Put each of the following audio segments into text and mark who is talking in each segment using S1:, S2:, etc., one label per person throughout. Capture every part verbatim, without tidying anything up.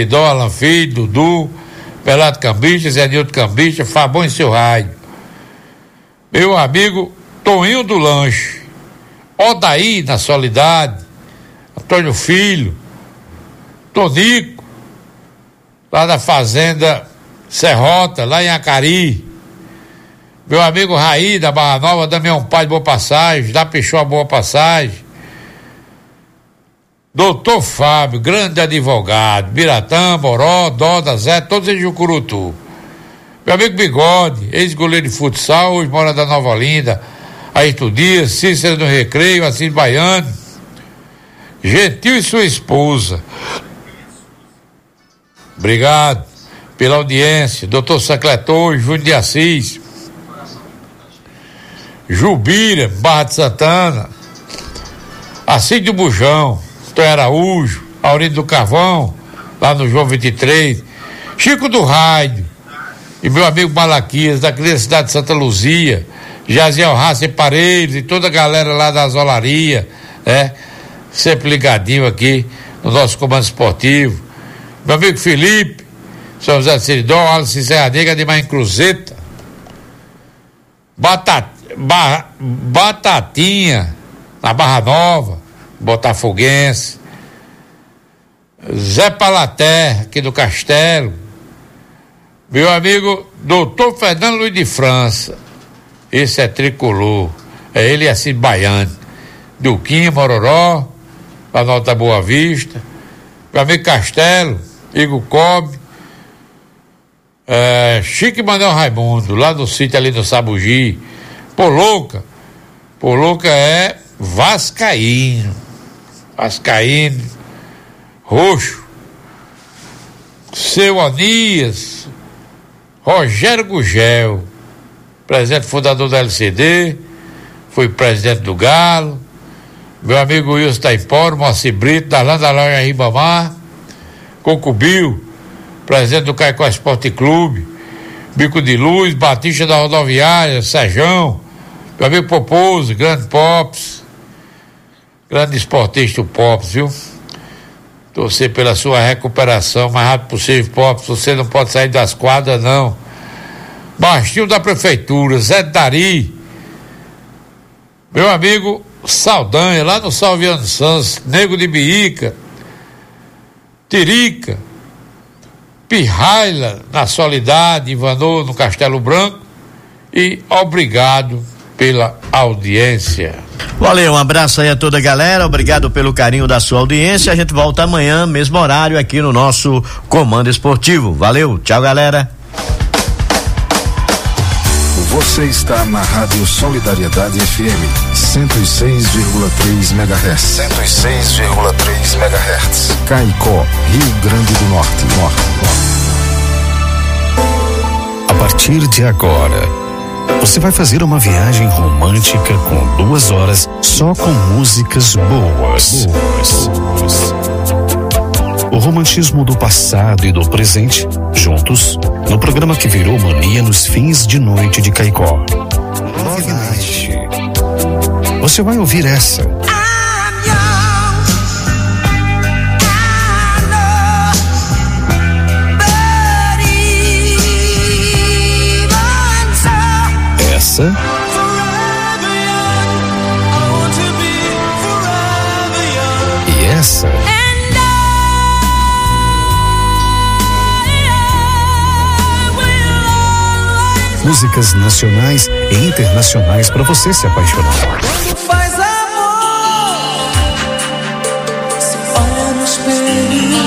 S1: Dó, Alan Filho, Dudu, Pelado Cambista, Zé Nilton Cambista, Fabão e seu rádio. Meu amigo Toninho do Lanche, Odaí na Solidade, Antônio Filho, Tonico, lá da Fazenda Serrota, lá em Acari. Meu amigo Raí da Barra Nova, Damião Pai de Boa Passagem, da Peixoa Boa Passagem. Doutor Fábio, grande advogado, Biratã, Boró, Doda, Zé, todos em Jucurutu. Meu amigo Bigode, ex-goleiro de futsal, hoje mora da Nova Olinda, Ayrton Dias, Cícero do Recreio, Assis Baiano, Gentil e sua esposa. Obrigado pela audiência, doutor Sacletor, Júnior de Assis, Jubira, Barra de Santana, Assis do Bujão, Antônio Araújo, Aurindo do Carvão, lá no João vinte e três, Chico do Rádio, e meu amigo Malaquias, da cidade de Santa Luzia, Jaziel Raça e Paredes, e toda a galera lá da Azolaria, né? Sempre ligadinho aqui no nosso comando esportivo. Meu amigo Felipe, São José de Seridó, Alice Serra Negra de Mãe Cruzeta, Batat, ba, Batatinha, na Barra Nova, Botafoguense, Zé Palaterra, aqui do Castelo, meu amigo doutor Fernando Luiz de França, esse é tricolor, é ele assim baiano, Duquinha, Mororó, lá na Alta Boa Vista, meu amigo Castelo, Igor Cobb, é, Chique Manuel Raimundo, lá no sítio ali do Sabugi, Poloca, Poloca é vascaíno, vascaíno, roxo, Seu Onias, Rogério Gugel, presidente fundador da L C D, foi presidente do Galo, meu amigo Wilson Taiporo, Moacir Brito, da Landa Loja Ribamar, Concubio, presidente do Caicó Esporte Clube, Bico de Luz, Batista da Rodoviária, Sejão, meu amigo Poposo, grande Pops, grande esportista o Pops, viu? Torcer pela sua recuperação o mais rápido possível, Pops. Você não pode sair das quadras, não. Bastinho da Prefeitura, Zé Dari, meu amigo Saldanha, lá no Salviano Santos, Nego de Biíca, Tirica, Pirraila, na Solidade, Ivanô, no Castelo Branco, e obrigado pela audiência.
S2: Valeu, um abraço aí a toda a galera, obrigado pelo carinho da sua audiência, a gente volta amanhã, mesmo horário aqui no nosso Comando Esportivo. Valeu, tchau galera.
S3: Você está na Rádio Solidariedade F M, cento e seis vírgula três megahertz. cento e seis vírgula três megahertz. Caicó, Rio Grande do Norte. Norte.
S4: A partir de agora, você vai fazer uma viagem romântica com duas horas só com músicas boas. boas. O romantismo do passado e do presente, juntos, no programa que virou mania nos fins de noite de Caicó. Love Night. Você vai ouvir essa. Essa. E essa. Músicas nacionais e internacionais para você se apaixonar.
S5: Quando faz amor, se olha no espelho.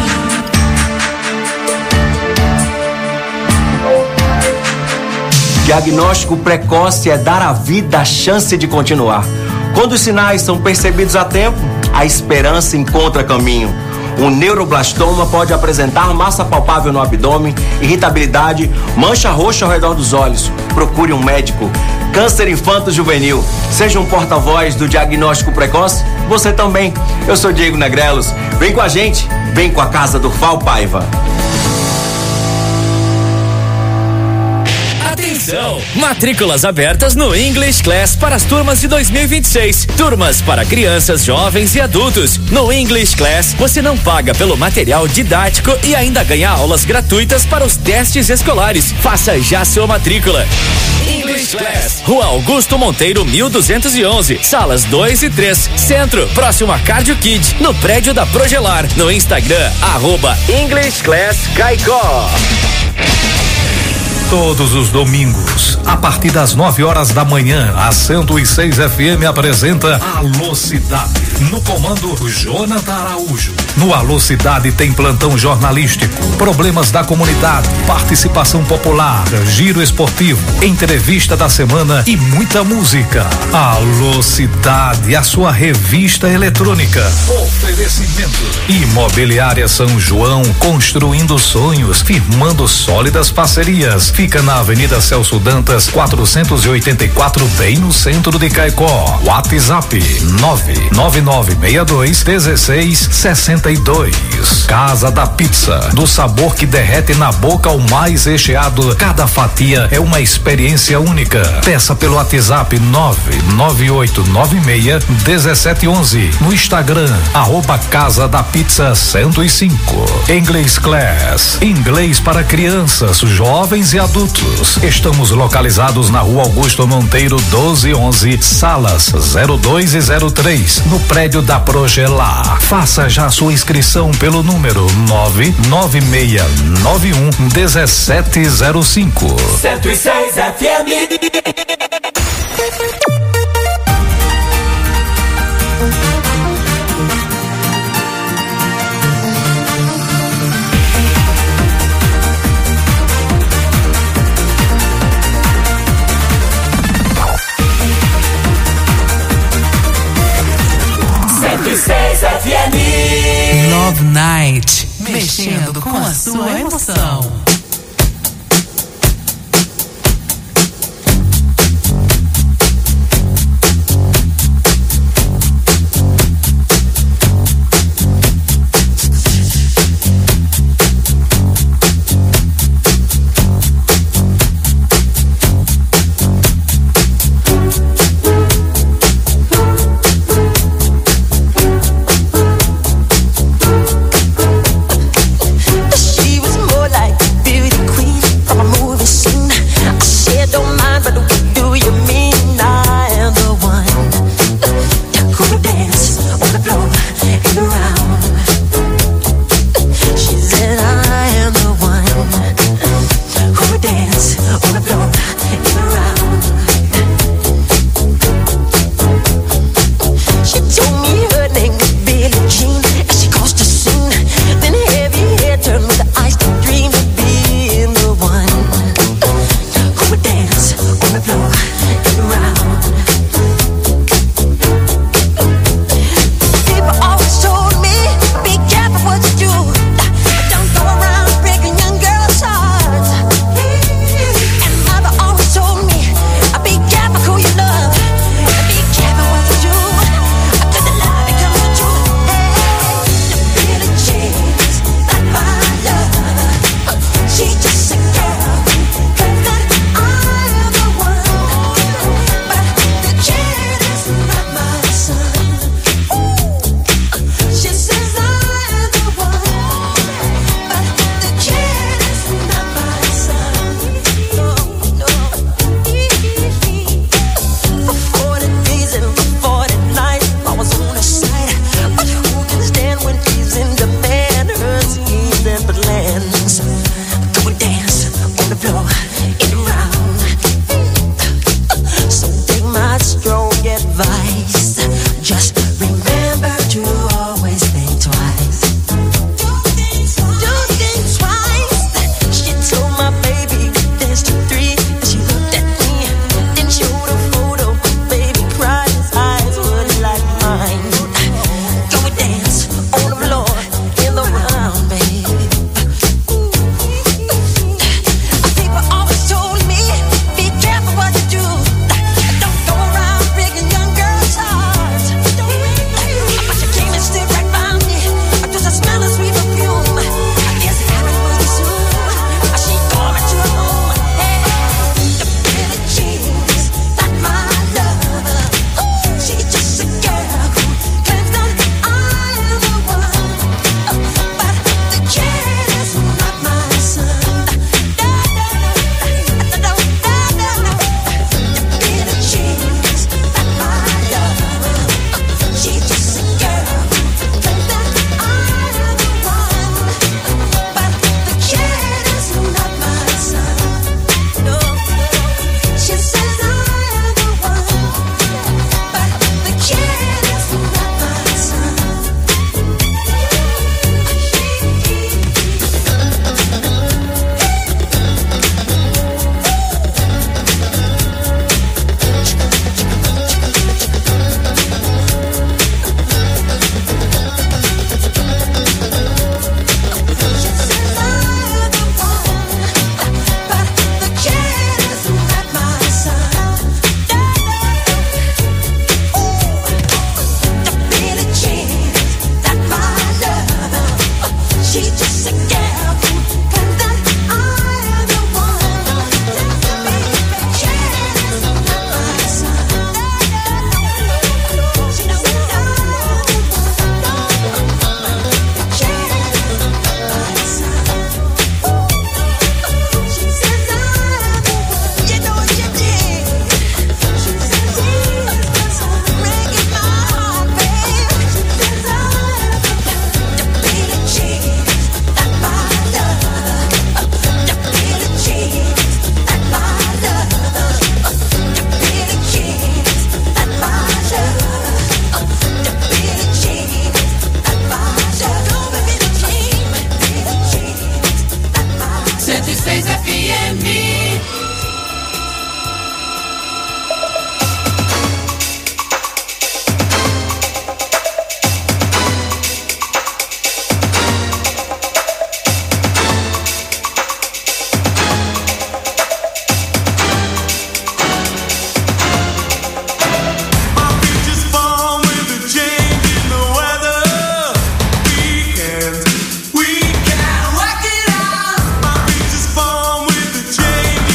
S6: Diagnóstico precoce é dar à vida a chance de continuar. Quando os sinais são percebidos a tempo, a esperança encontra caminho. Um neuroblastoma pode apresentar massa palpável no abdômen, irritabilidade, mancha roxa ao redor dos olhos. Procure um médico. Câncer infanto-juvenil. Seja um porta-voz do diagnóstico precoce, você também. Eu sou Diego Negrelos. Vem com a gente, vem com a Casa do Fal Paiva.
S7: Atenção! Matrículas abertas no English Class para as turmas de dois mil e vinte e seis. Turmas para crianças, jovens e adultos. No English Class, você não paga pelo material didático e ainda ganha aulas gratuitas para os testes escolares. Faça já sua matrícula. English Class, Rua Augusto Monteiro, mil duzentos e onze, salas dois e três, Centro, próximo a Cardio Kid, no prédio da Progelar. No Instagram, arroba English Class Caicó.
S8: Todos os domingos, a partir das nove horas da manhã, a cento e seis F M apresenta Alô Cidade. No comando, Jonathan Araújo. No Alô Cidade tem plantão jornalístico, problemas da comunidade, participação popular, giro esportivo, entrevista da semana e muita música. Alô Cidade, a sua revista eletrônica. Oferecimento: Imobiliária São João, construindo sonhos, firmando sólidas parcerias. Fica na Avenida Celso Dantas, quatrocentos e oitenta e quatro, bem no centro de Caicó. WhatsApp nove nove nove seis dois um seis seis dois. Casa da Pizza, do sabor que derrete na boca ao mais recheado. Cada fatia é uma experiência única. Peça pelo WhatsApp nove nove oito nove seis um sete um um. No Instagram, arroba Casa da Pizza cento e cinco. English Class, inglês para crianças, jovens e adultos. Estamos localizados na Rua Augusto Monteiro doze onze, salas zero dois e zero três, no prédio da Progelar. Faça já sua inscrição pelo número nove nove seis nove um um sete zero cinco.
S5: cento e seis F M. cento e seis F M.
S9: Love Night, mexendo com a sua emoção.
S5: She was more like beauty queen from a movie scene. I said don't mind, but what do you mean? I am the one who would dance on the floor and around. She said I am the one who would dance on the floor and around. She told me her name was Billie Jean as she crossed the scene. Then heavy hair turned with the eyes to dream of being the one who would dance on the floor and around. People always told me, be careful what you do. Don't go around breaking young girls' hearts. And mother always told me, be careful who you love. Be careful what you do. Cause the love becomes the truth. Hey, Billie Jean's not my love. She's just a girl. Cause that I am the one. But the kid is not my son. She says I am the one. But the kid is not my son. No, no. For forty days and for forty nights, I was on her side. But who can stand when she's in demand? Her schemes and plans. Go and dance on the floor and around. So take my strong advice. Just remember to always think twice. Do things twice. She told my baby dance to three. She looked at me, then showed a photo. Baby cried, his eyes were like mine. Go and dance on the floor in the round, baby.
S9: cento e seis F M.
S5: We can work it out. My beach is born with the change.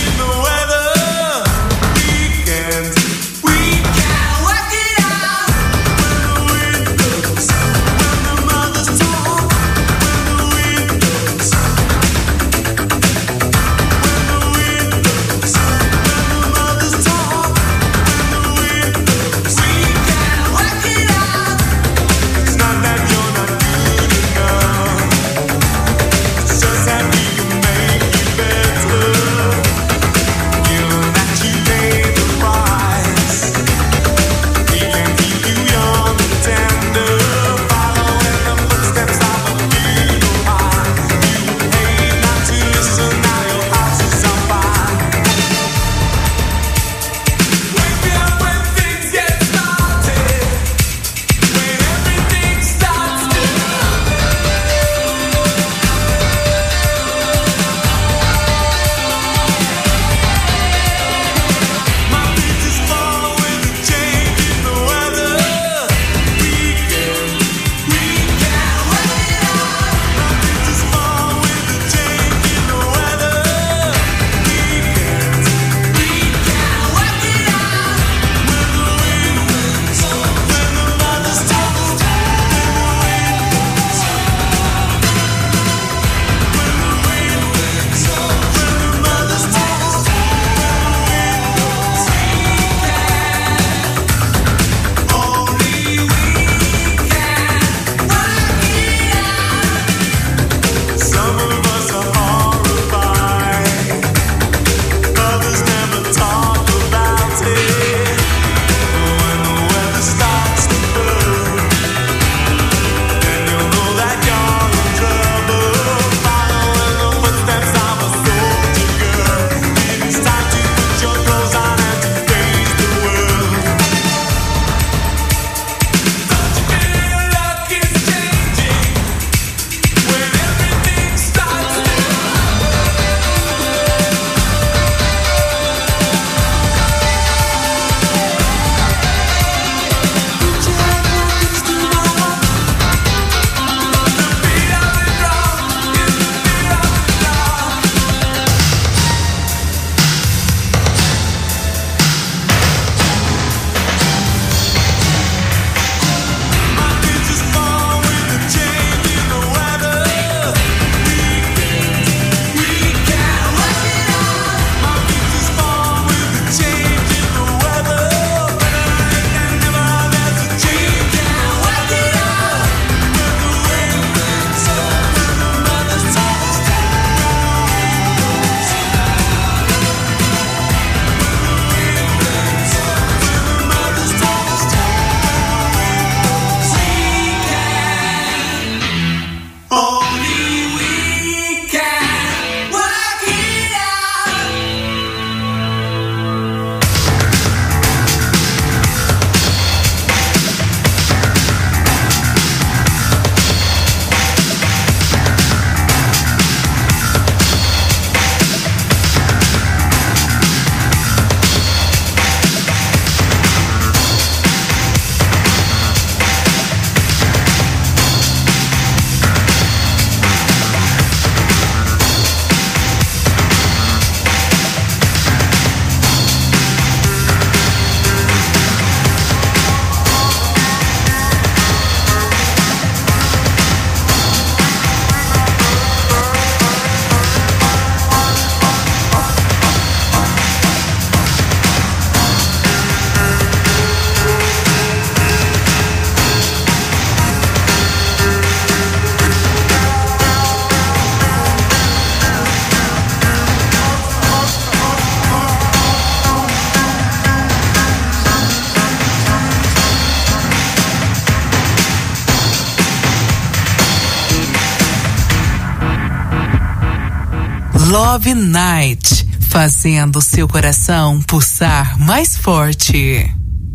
S9: Love Night, fazendo seu coração pulsar mais forte.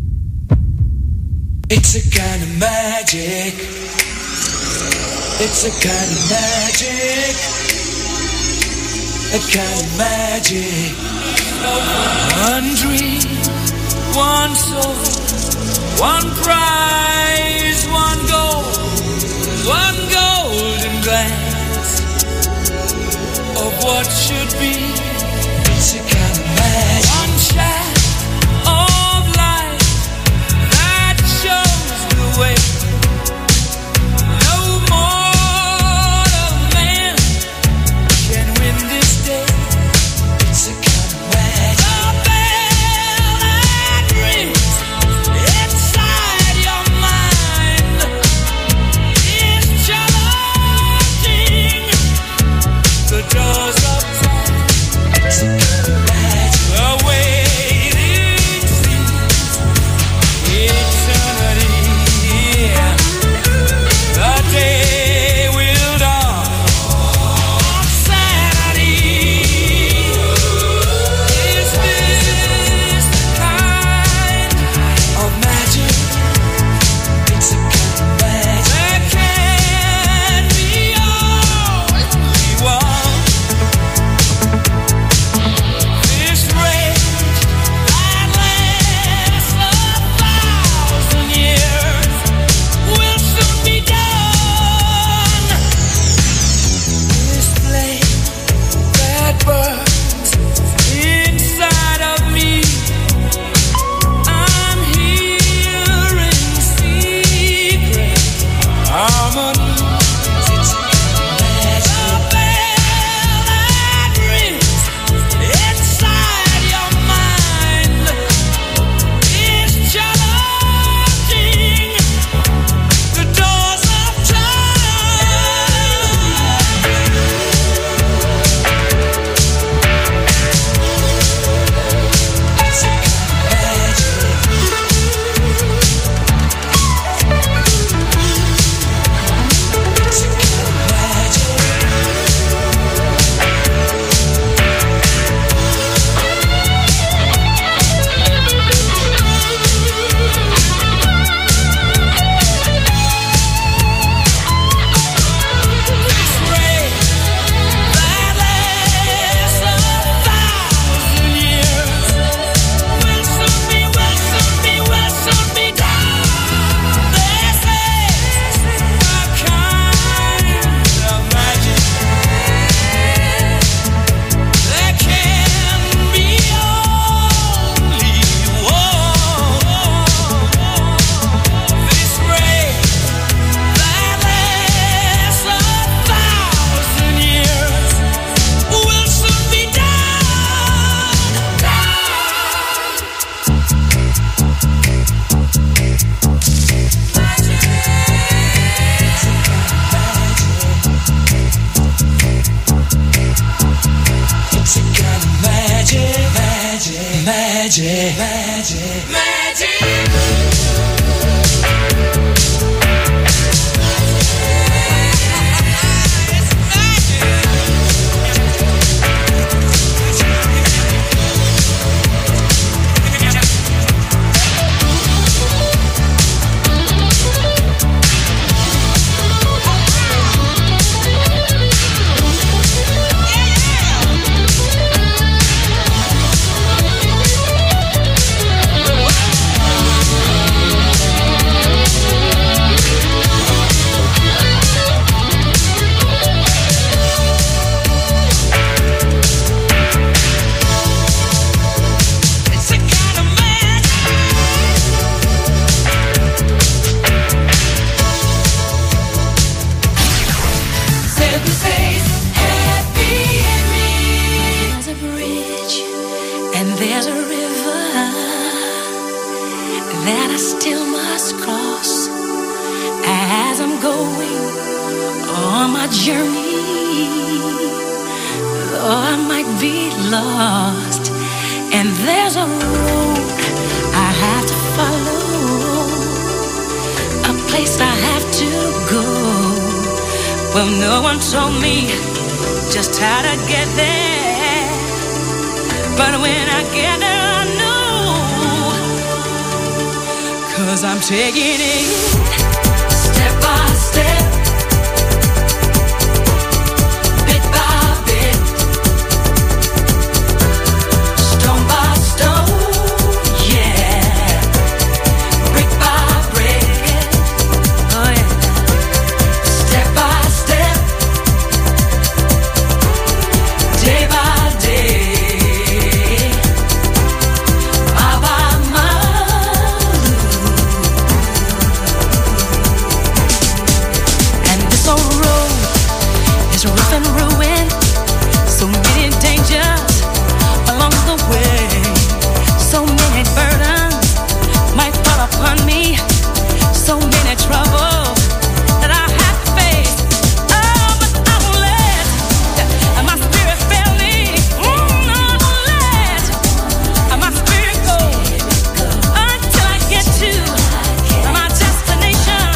S10: It's a kind of magic. It's a kind of magic. A kind of magic. One dream, one soul, one prize, one goal, one golden glance of what should be. It's a kind of magic. One shaft of light that shows the way. No mortal man can win this day. It's a kind of magic. The bell that rings inside your mind is challenging the doors of time. It's a kind of magic. The waiting seems eternity. The day will dawn on sanity. Is this the kind of magic? It's a kind of magic. There can be only one. This rage that lasts a thousand years will soon be done. This flame that burns inside of me, I'm hearing secret harmonies. It's a magic. The bell that rings inside your mind is challenging the doors of time. It's a kind of magic. It's a kind of magic. This rain that lasts a thousand years will soon be, will soon be, will soon be done. This is a kind of magic. There can be only one. This rain that lasts a thousand years will soon be done. It's a kind of magic, magic, magic, magic, magic. It's a kind of magic. Seven says happy in me. There's a bridge and there's a river that I still must cross as I'm going on my journey. Though I might be lost, and there's a road I have to follow, a place I have to go. Well, no one told me
S9: just how to get there. But when I get there, I know, 'cause I'm taking it step by step, bit by bit, stone by stone, yeah, brick by brick, oh yeah, step by step, day by day, mile by mile. And this old road is rough and ruined, so many dangers along the way, so many burdens might fall upon me, so many troubles that I have to face. Oh, but I won't let my spirit fail me. Mm, no, I won't let my spirit go until I get to my destination.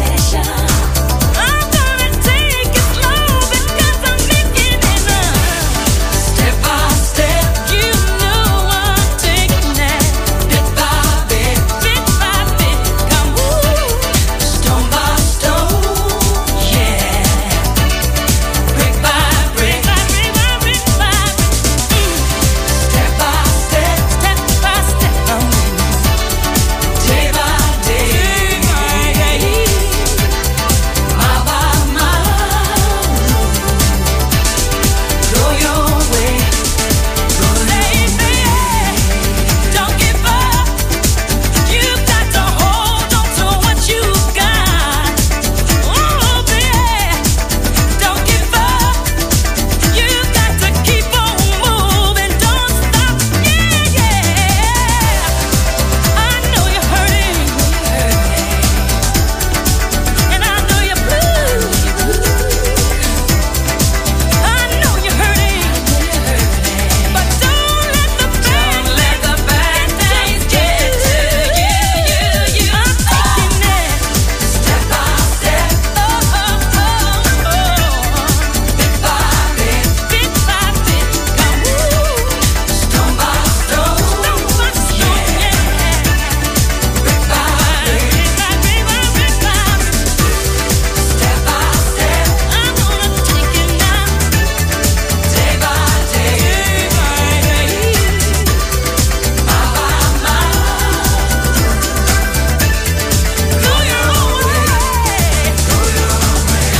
S9: I'm gonna take it slow because I'm making it up. Step by step, you know I'm taking that. Bit by bit, bit by bit, come woo, stone by stone, yeah, brick by brick, brick by brick by brick, step by step, step by step, I'm moving, day by day, mile by mile, go your way, go your way. Don't give up. You've got to hold on to what you've got. Oh, baby, don't give up. You've got to keep on moving. Don't stop. Yeah, yeah. I know you're hurting, and I know you're blue. I know you're hurting, but don't let the bad things get to you. I'm taking it step by step, oh, oh, oh, oh, bit by bit, bit by bit, come woo, stone by stone, stone by stone, yeah, brick by brick, brick by brick, brick by brick, step by step, I'm gonna take it now, day by day, mile by mile, go your own way, go your own way.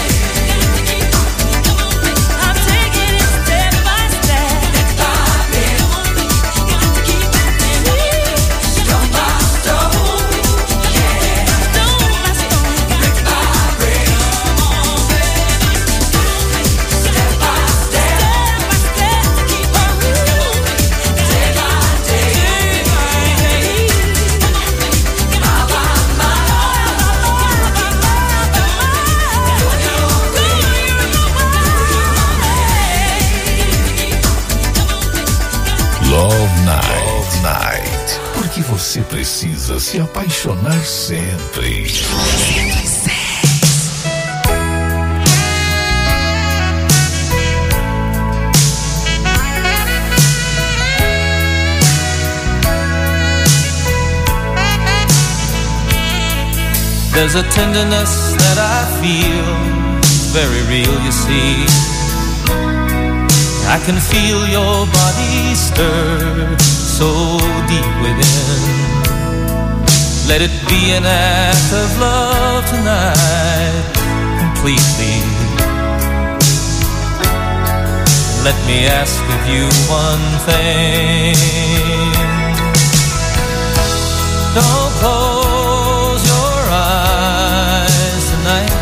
S9: I'm taking it step by step, bit by bit, stone by stone, yeah, stone by stone, brick by brick, step by step, keep on moving, day by day, mile by
S8: Love Night. Night. Porque você precisa se apaixonar sempre.
S11: There's a tenderness that I feel, very real, you see. I can feel your body stir so deep within. Let it be an act of love tonight, completely. Let me ask of you one thing. Don't close your eyes tonight.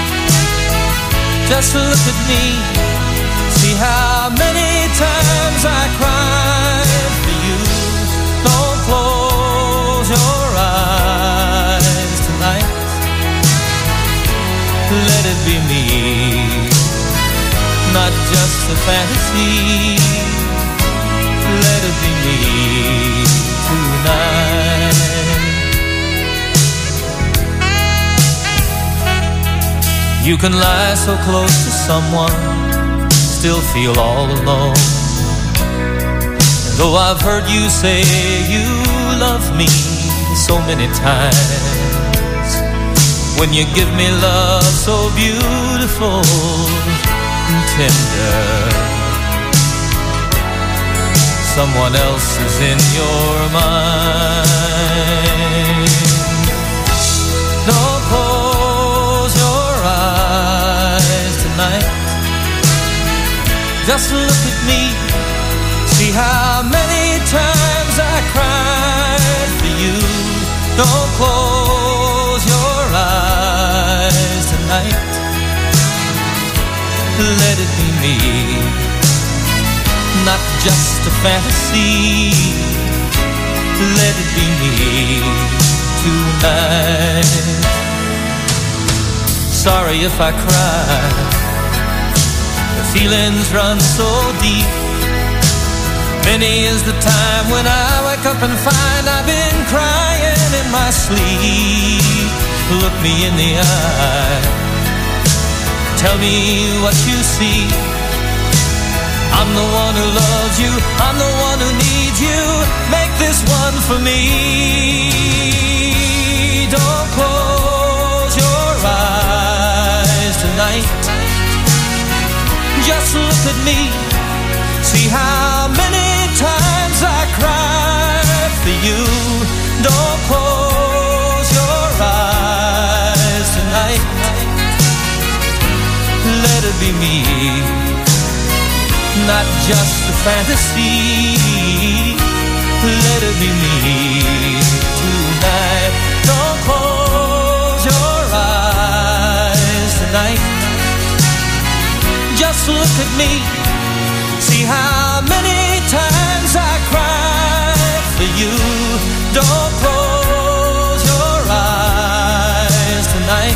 S11: Just look at me. See how many times I cried for you. Don't close your eyes tonight. Let it be me, not just a fantasy. Let it be me tonight. You can lie so close to someone, still feel all alone. And though I've heard you say you love me so many times, when you give me love so beautiful and tender, someone else is in your mind. Don't close your eyes tonight. Just look at me. See how many times I cried for you. Don't close your eyes tonight. Let it be me, not just a fantasy. Let it be me tonight. Sorry if I cry, the feelings run so deep. Many is the time when I wake up and find I've been crying in my sleep. Look me in the eye, tell me what you see. I'm the one who loves you, I'm the one who needs you. Make this one for me. Don't close your eyes tonight. Just look at me. See how many times I cried for you. Don't close your eyes tonight. Let it be me, not just a fantasy. Let it be me tonight. Don't close your eyes tonight. Just look at me. See how many times I cried for you. Don't close your eyes tonight.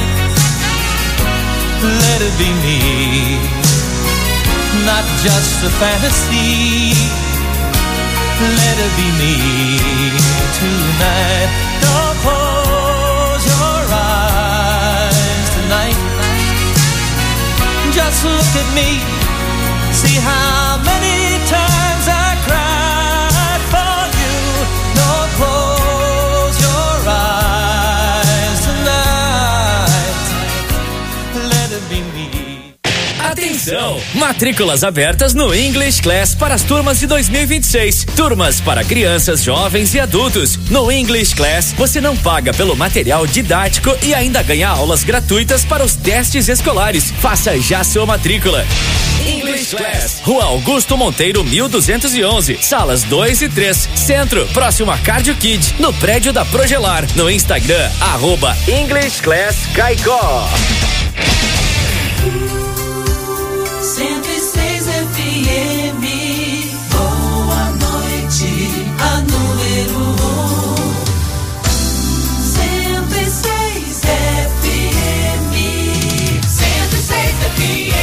S11: Let it be me, not just a fantasy. Let it be me tonight. Don't close your eyes tonight. Just look at me. See how many times I cried for you. Don't close your eyes tonight. Let it be me.
S7: Atenção! Matrículas abertas no English Class para as turmas de dois mil e vinte e seis. Turmas para crianças, jovens e adultos. No English Class, você não paga pelo material didático e ainda ganha aulas gratuitas para os testes escolares. Faça já sua matrícula. English Class, Rua Augusto Monteiro, mil duzentos e onze, salas dois e três, Centro, próximo a Cardio Kid, no prédio da Progelar. No Instagram, arroba English Class Caicó.
S9: cento e seis F M, boa noite, a número um. cento e seis F M, cento e seis F M.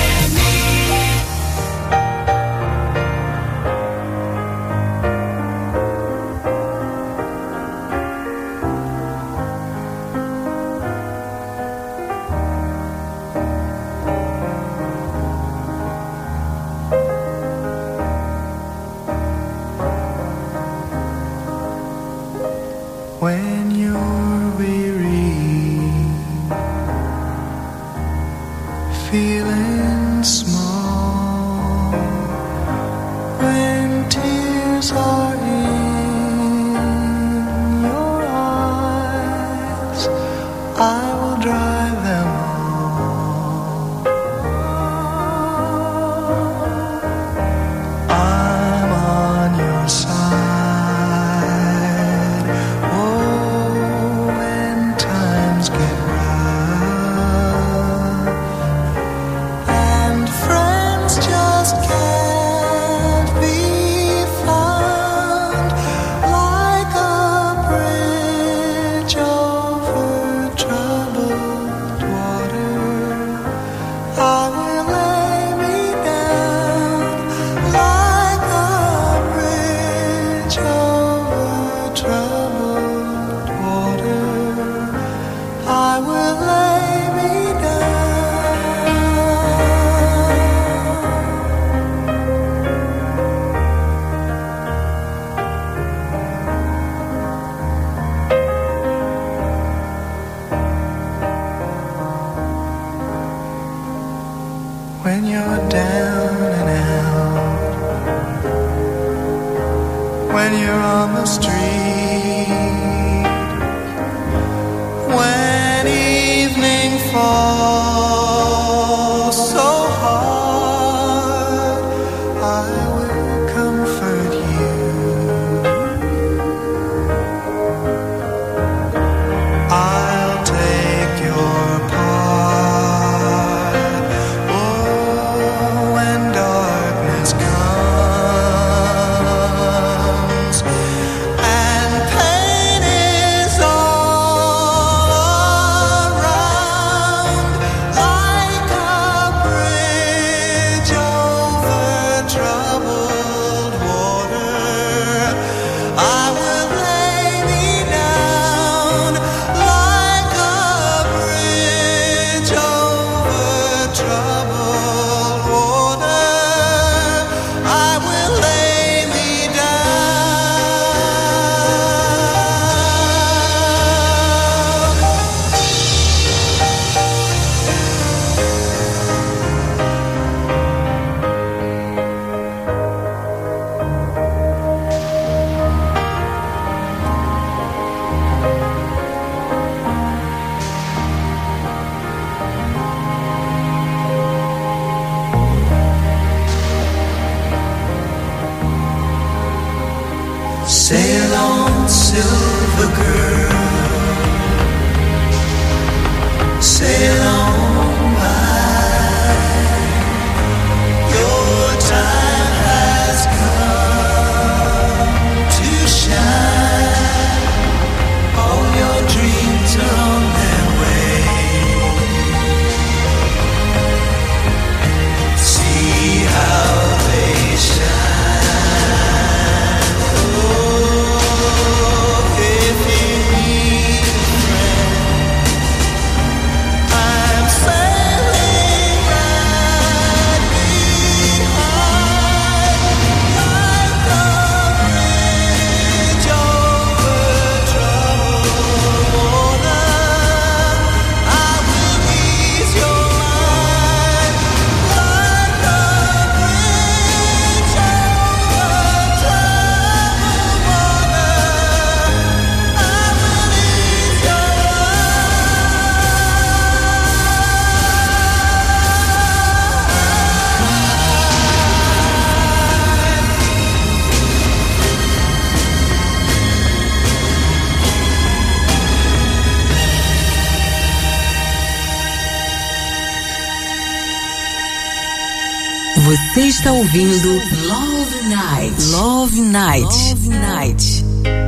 S12: the street. When evening falls so hard, I will comfort you. I'll take your part. Oh, when darkness comes and pain is all around, like a bridge over troubled water, I will lay me down. Like a bridge over troubled water, I will lay me sail on, silver girl, sail on by. Your time has come to shine. All your dreams are on their way. See how they shine. Oh, if you need a friend, I'm sailing right behind. Like a bridge over troubled water, I will ease your mind. Like a bridge over troubled water, I will ease your
S13: Você está ouvindo Love Night. Love Night. Love Night.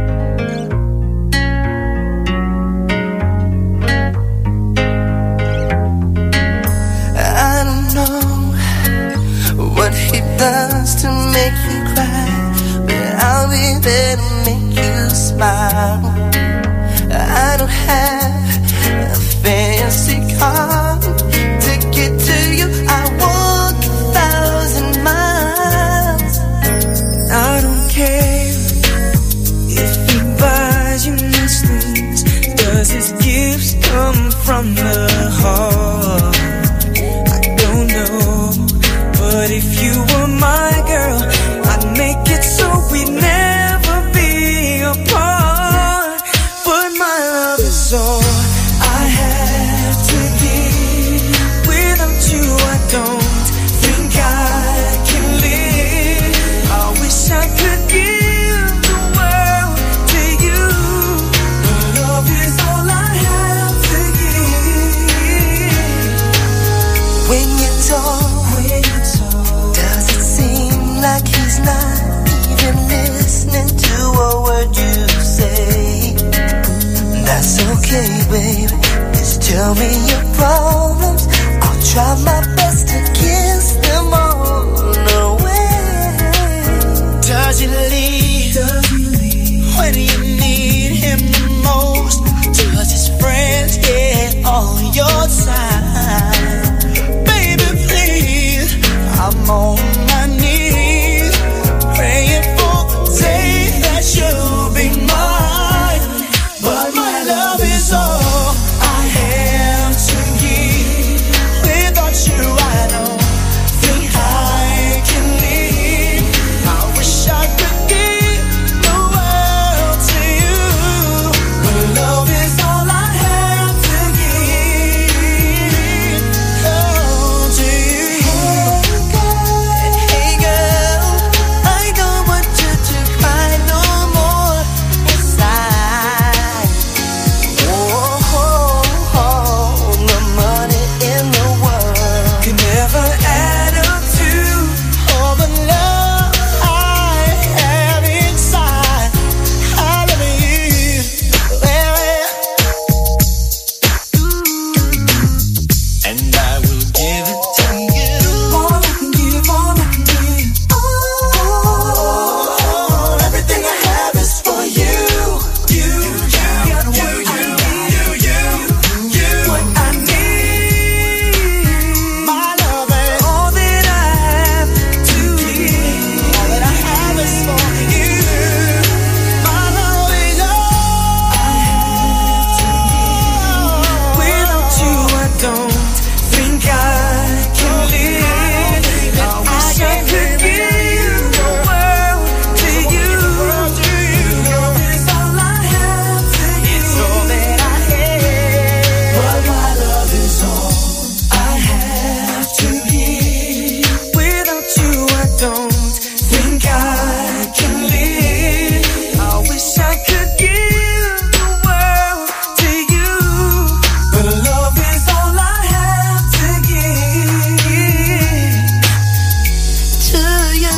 S12: I don't know what he does to make you cry, but I'll be there to make you smile. I don't have a fancy car to get to you. I walk a thousand miles. I don't care if he buys you nice things. Does his gifts come from the heart? I don't know, but if you were my girl, I'd make it so we'd never be apart. But my love is all I have to give. Without you, I don't think I can live. I wish I could give the world to you. But love is all I have to give. When you talk, when you talk, does it seem like he's not even listening to a word you say? That's okay, baby. Just tell me your problems. I'll try my best to kiss them all away. Does he leave? Does he leave when you need him the most? Does his friends get on your side? Baby, please, I'm on my knees, praying for the day that you'll be mine. But my love is all I have to give. Without you, I don't think I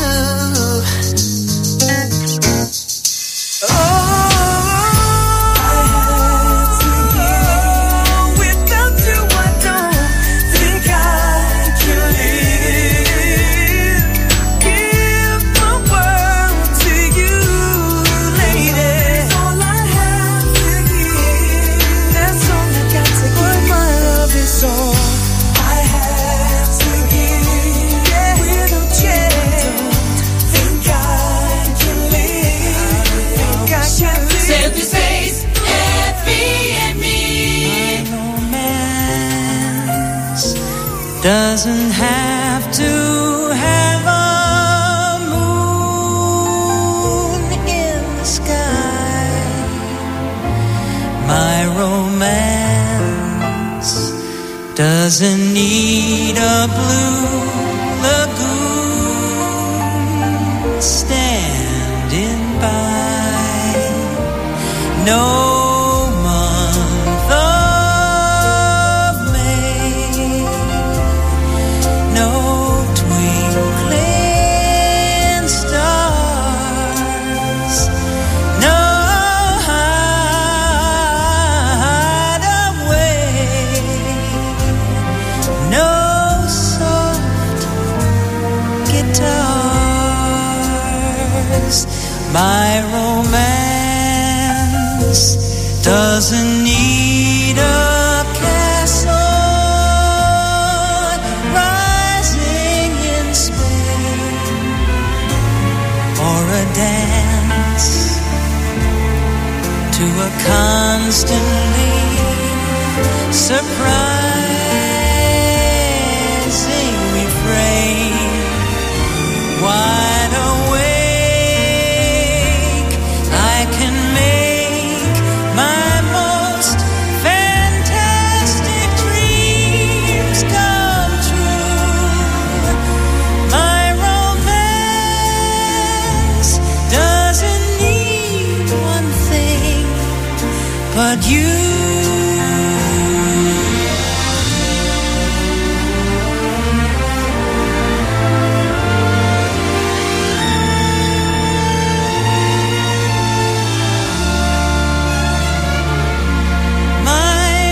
S14: Doesn't have to have a moon in the sky. My romance doesn't need a blue lagoon standing by. No my romance doesn't need a castle rising in Spain or a dance to a constantly surprising refrain. Wide awake but you. My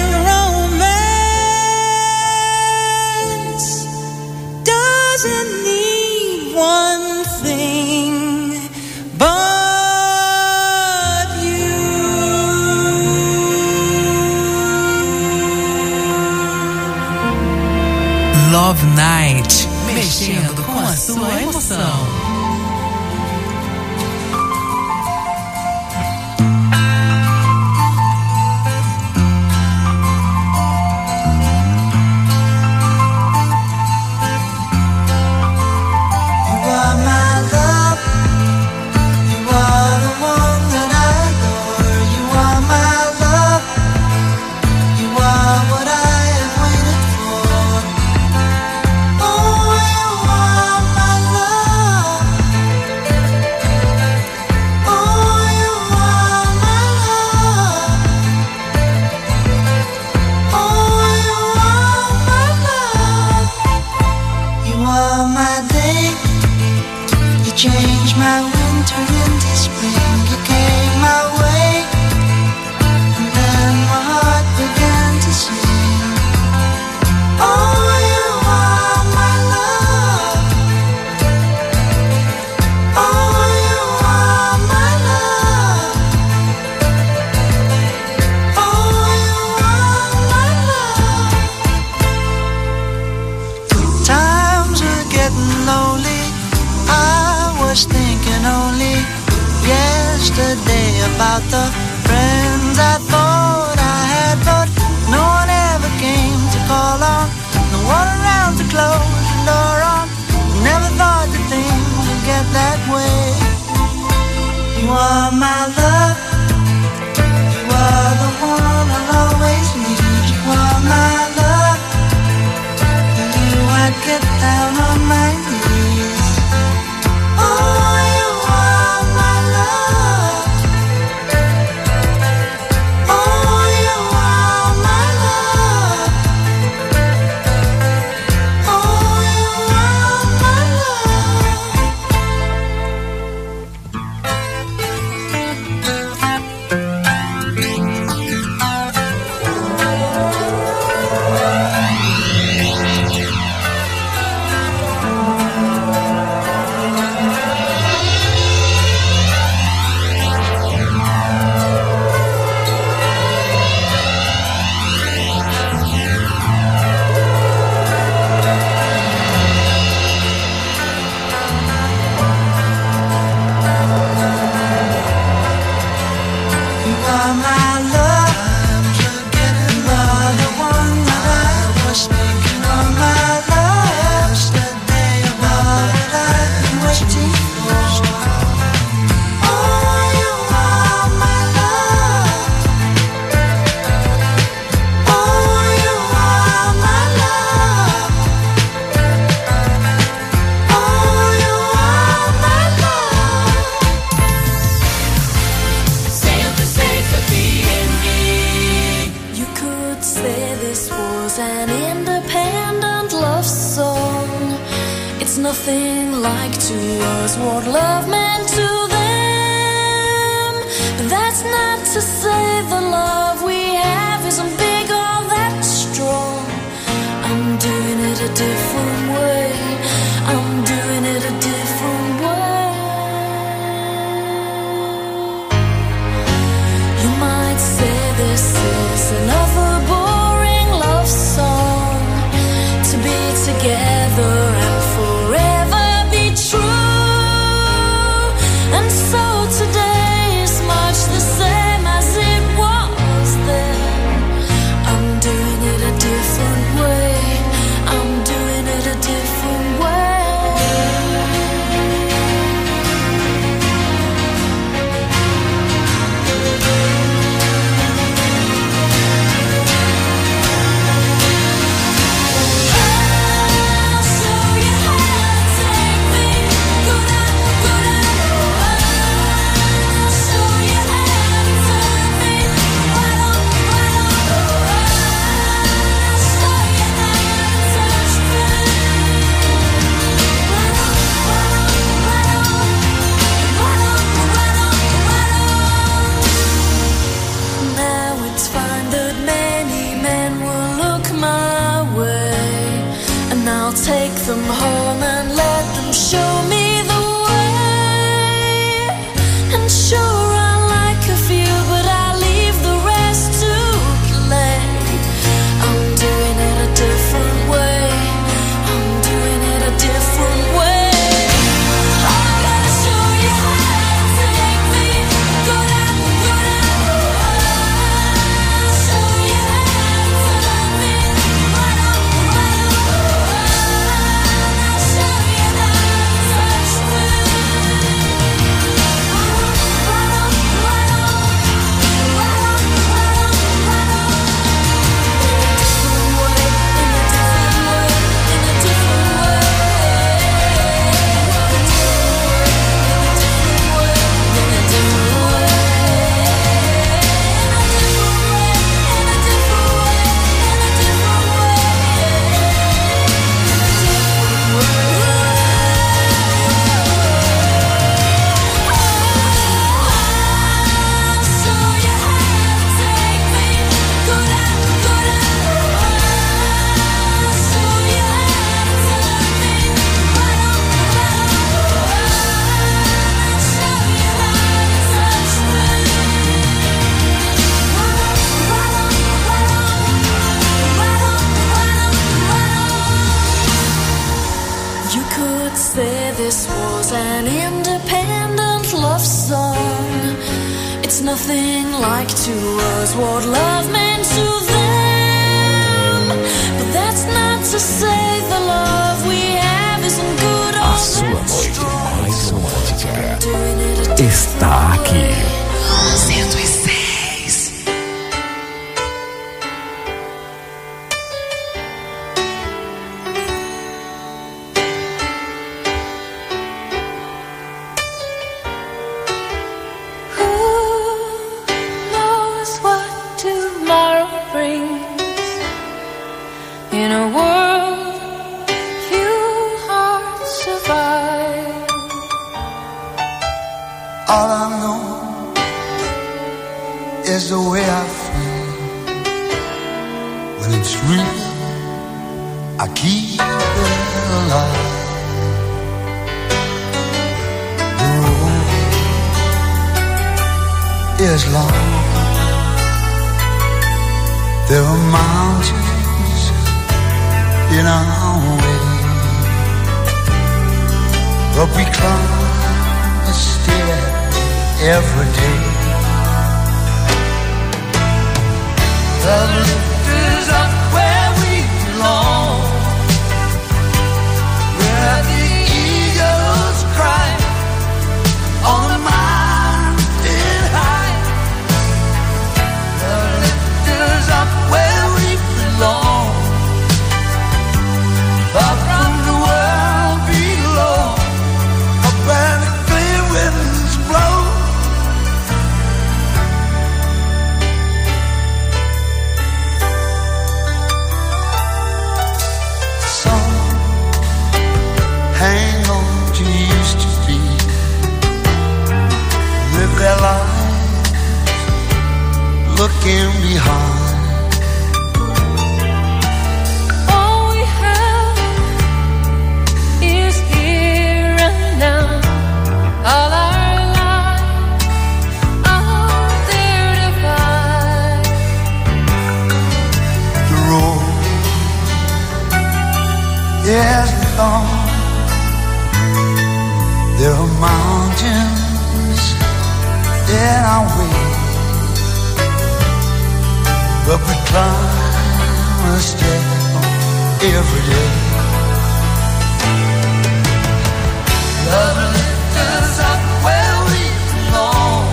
S14: romance doesn't need one thing but
S15: Love Night, mexendo com a sua emoção.
S14: About the friends I thought I had, but no one ever came to call on. No one around to close the door on. Never thought that things would get that way. You are my love. You are the one I'll always need. You are my love. For you I'd get down on my knees. Oh, you are my love. Oh,
S9: to us what love meant to them. But that's not to say the love we have isn't big or that strong. I'm doing it a different way. I'm doing it a different way. You might say this is another boring love song, to be together and forever be true. And so today is much the same as it was then. I'm doing it a different way. I'm doing it a different way. Now it's fine that many men will look my way, and I'll take them home and let them show me the way. And sure I like a few, but I leave the rest to play. I'm doing it a different way. I'm doing it a different way. I gotta show you how to take me. Go down, go down. Show you how to turn me. Right on, right on. Show you how to touch me. Right on, right on. Right on, right on, right on. In a different way, in a different way, in a different way. In a different way, in a different way, in a different You could say this was an independent love song. It's nothing like to us what love meant to them. But that's not to say the love we have isn't good or
S4: Sua
S9: that
S4: noite
S9: strong.
S4: mais romântica
S9: Doing it a
S4: está aqui.
S15: cento e seis.
S9: Who knows what tomorrow brings? In a world few hearts survive.
S16: All I know is the way I feel. When it's real, I keep it alive. The road is long. There are mountains in our way, but we climb a stair every day. The lift is up where we belong, where the eagles cry on the mountain high. The lift is up where we belong, up from the world below, up where the clear winds blow. looking behind.
S9: All we have is here and now. All our lives out there to find.
S16: The road, yes, it's long. There are mountains in our way, but we climb a step every day. Love lifts us up where we belong,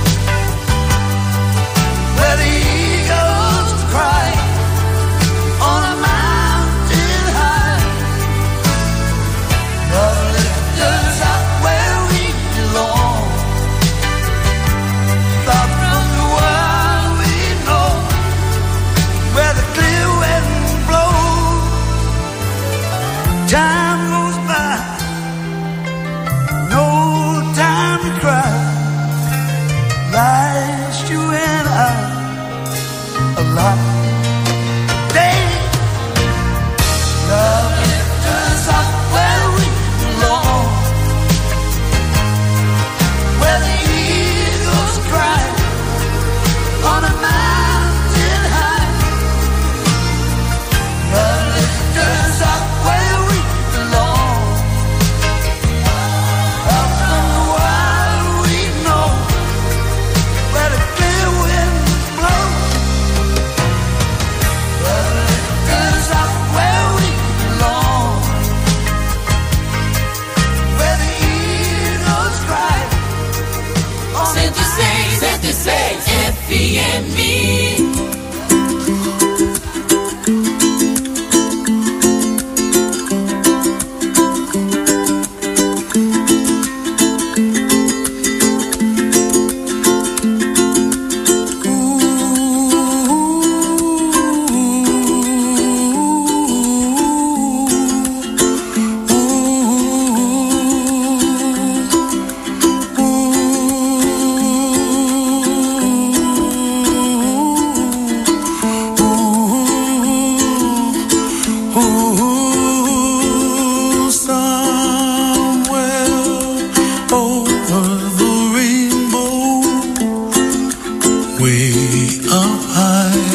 S16: where the eagles cry on a mountain high. Love lifts us up where we belong, far from the world we know, where the clear wind blows. Time goes by, no time to cry. Life's you and I alive. Day, love lifts us up where we belong, where the eagles cry on a mountain high. Love lifts us up where we belong, up from the wild we know, where the clear wind blows. Love lifts us up where we belong, where the eagles cry on a
S9: cento e seis, cento e seis F M.
S16: Ooh, somewhere over the rainbow, way up high,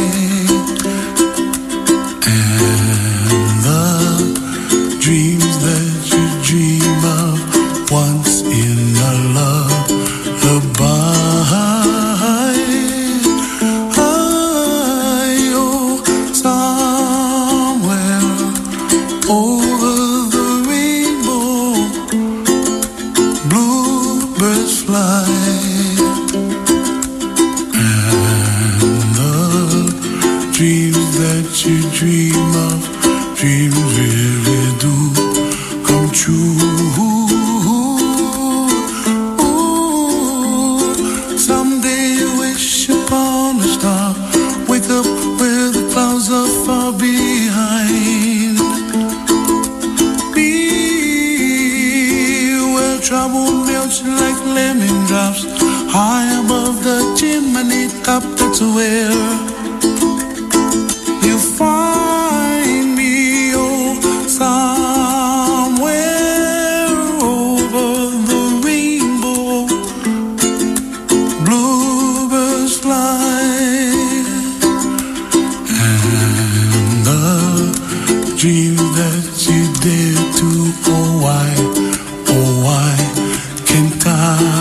S16: and the dreams that you dream of once in a lullaby. Oh, somewhere over the rainbow, bluebirds fly, and the dreams that you dream of, dreams really do come true. Ooh, someday you wish upon a star, wake up where the clouds are far behind. Be where trouble melts like lemon drops, high above the chimney top. That's where you find me. Oh, somewhere over the rainbow, bluebirds fly, and the dream that you dare to, oh why, oh why can't I?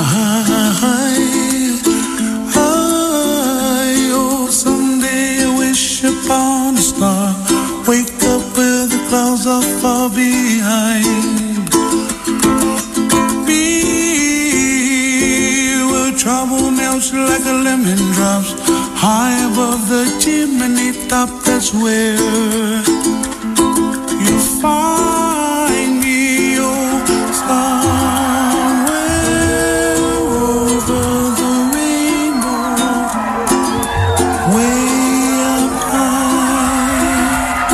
S16: I, oh, someday I wish upon a star, wake up where the clouds are far behind. Be where trouble melts like a lemon drops, high above the chimney top. That's where you find me. Oh, somewhere over the rainbow, way up high,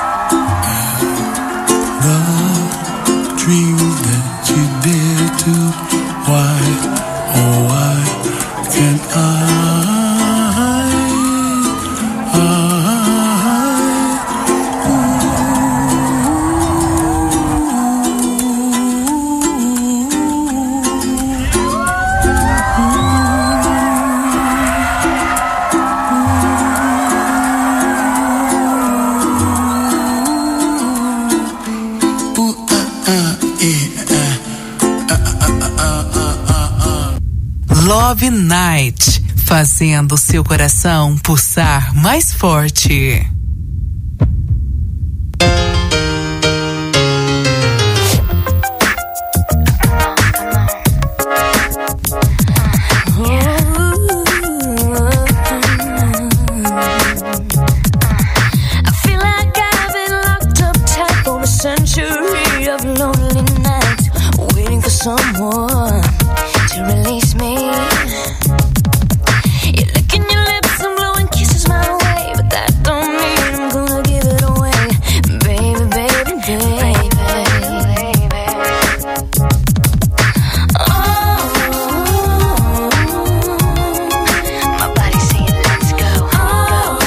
S16: and the dreams that you dare to, why, oh why can't I?
S17: Love Night, fazendo seu coração pulsar mais forte.
S9: I feel like I've been locked up tight for a century of lonely nights, waiting for someone to release me. You're licking your lips and blowing kisses my way, but that don't mean I'm gonna give it away, baby, baby, baby, baby. Oh, my body's saying let's go, go.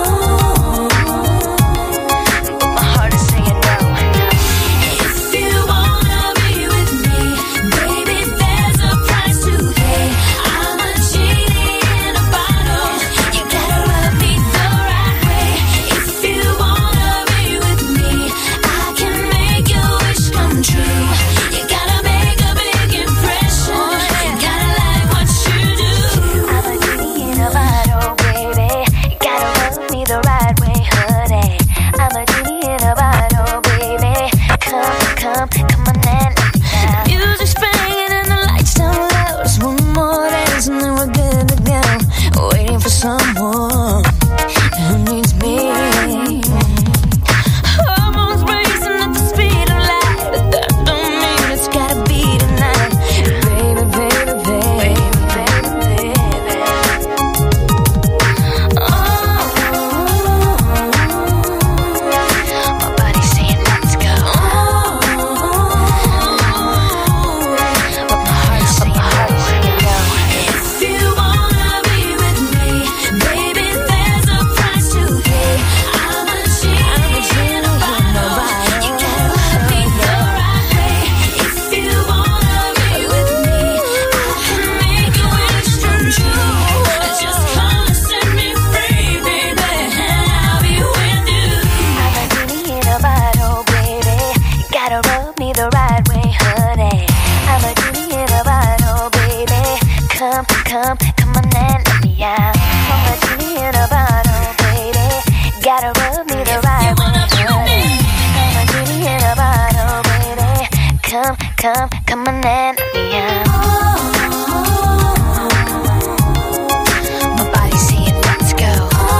S9: But my heart is saying no. If you wanna be with me, baby, there's a price to pay. I'm a genie in a bottle. You gotta rub me the right way. If you wanna be with me, I can make your wish come true. You gotta make a big impression. Gotta like what you do. I'm a genie in a bottle, baby. You gotta rub me the right way, honey. I'm a genie in a bottle, baby. Come, come, come on and let me down. The music's banging and the lights down low. Just one more dance and then we're good to go. Waiting for someone who needs me. Hormones racing at the speed of light, but that don't mean it's gotta be tonight. Baby, baby, baby, baby, baby. Oh, my body's saying let's go. But my heart's saying no. If you wanna be with me, baby, there's a price to pay. I'm a genie in a bottle. You gotta rub me the right way. If you wanna be with me, I can make your wish come true. Just come and set me free, baby, and I'll be with you. I'm a genie in a bottle, baby. You gotta rub me the right way, honey. I'm a genie in a bottle, baby. Come, come, come on and let me out. I'm a genie in a bottle, baby. Gotta rub me the right way, honey. I'm a genie in a bottle, baby. Come, come, come on and let me out. My body's saying let's go,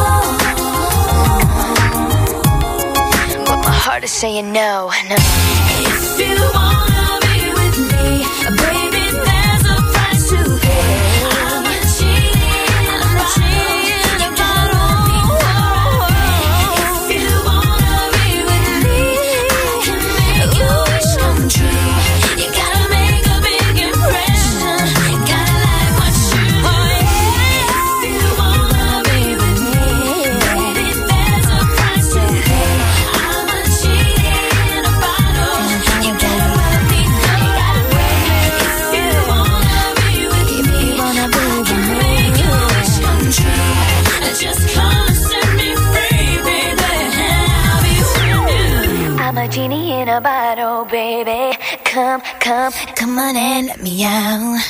S9: but my heart is saying no, no. If you wanna be with me, baby, there's a price to pay. I'm a genie in a bottle. You gotta rub me the right way. If you wanna be with me, I can make your wish come true. You gotta make a big impression. Gotta like what you do. If you wanna be with me, baby, there's a price to pay. I'm a genie in a bottle. You gotta rub me the right way. If you wanna be with me, I can make your wish come true. Just come and set me free, baby, and I'll be with you. I'm a genie in a bottle, baby. Come, come, come on and let me out.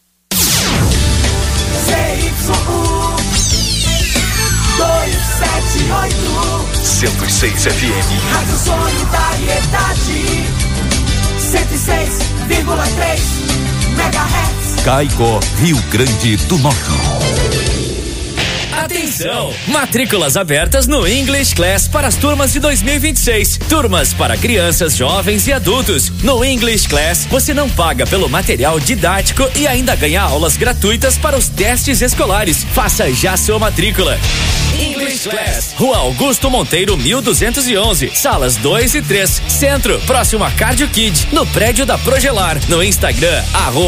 S10: C Y U dois sete oito,
S4: cento e seis F M.
S10: Rádio Solidariedade, cento e seis vírgula três megahertz.
S4: Caicó, Rio Grande do Norte.
S7: Atenção! Matrículas abertas no English Class para as turmas de dois mil e vinte e seis. Turmas para crianças, jovens e adultos. No English Class, você não paga pelo material didático e ainda ganha aulas gratuitas para os testes escolares. Faça já sua matrícula. English Class, Rua Augusto Monteiro, mil duzentos e onze, salas dois e três, Centro, próximo a Cardio Kid, no prédio da Progelar. No Instagram, arroba